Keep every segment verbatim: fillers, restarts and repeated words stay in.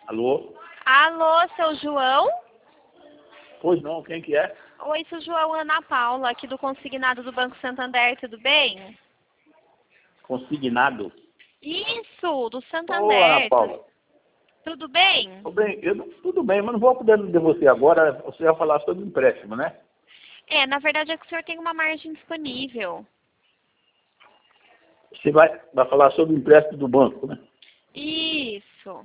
Alô? Alô, seu João? Pois não, quem que é? Oi, seu João, Ana Paula, aqui do Consignado do Banco Santander, tudo bem? Consignado? Isso, do Ô, Ana Santander. Paula. Tudo bem? Tudo bem, eu não- tudo bem, mas não vou poder de você agora. Você vai falar sobre empréstimo, né? É, na verdade é que o senhor tem uma margem disponível. Você vai, vai falar sobre o empréstimo do banco, né? Isso.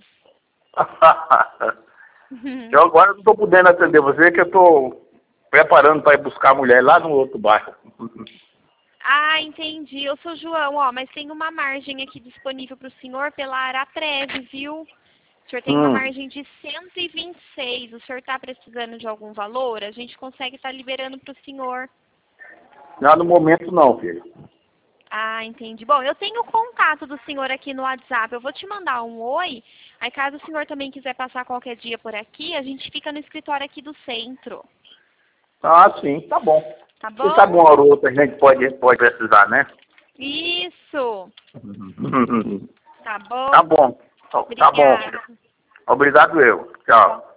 Eu agora não estou podendo atender você, que eu estou preparando para ir buscar a mulher lá no outro bairro. Ah, entendi. Eu sou João, ó, mas tem uma margem aqui disponível para o senhor pela Araprev, viu? O senhor tem uma Hum. margem de cento e vinte e seis. O senhor está precisando de algum valor? A gente consegue estar liberando para o senhor. Não, no momento não, filho. Ah, entendi. Bom, eu tenho o contato do senhor aqui no WhatsApp. Eu vou te mandar um oi. Aí, caso o senhor também quiser passar qualquer dia por aqui, a gente fica no escritório aqui do centro. Ah, sim, tá bom. Tá Você sabe bom? uma hora ou outra a gente pode, pode precisar, né? Isso. Tá bom? Tá bom. Tá bom. Obrigada. Obrigado eu. Tchau.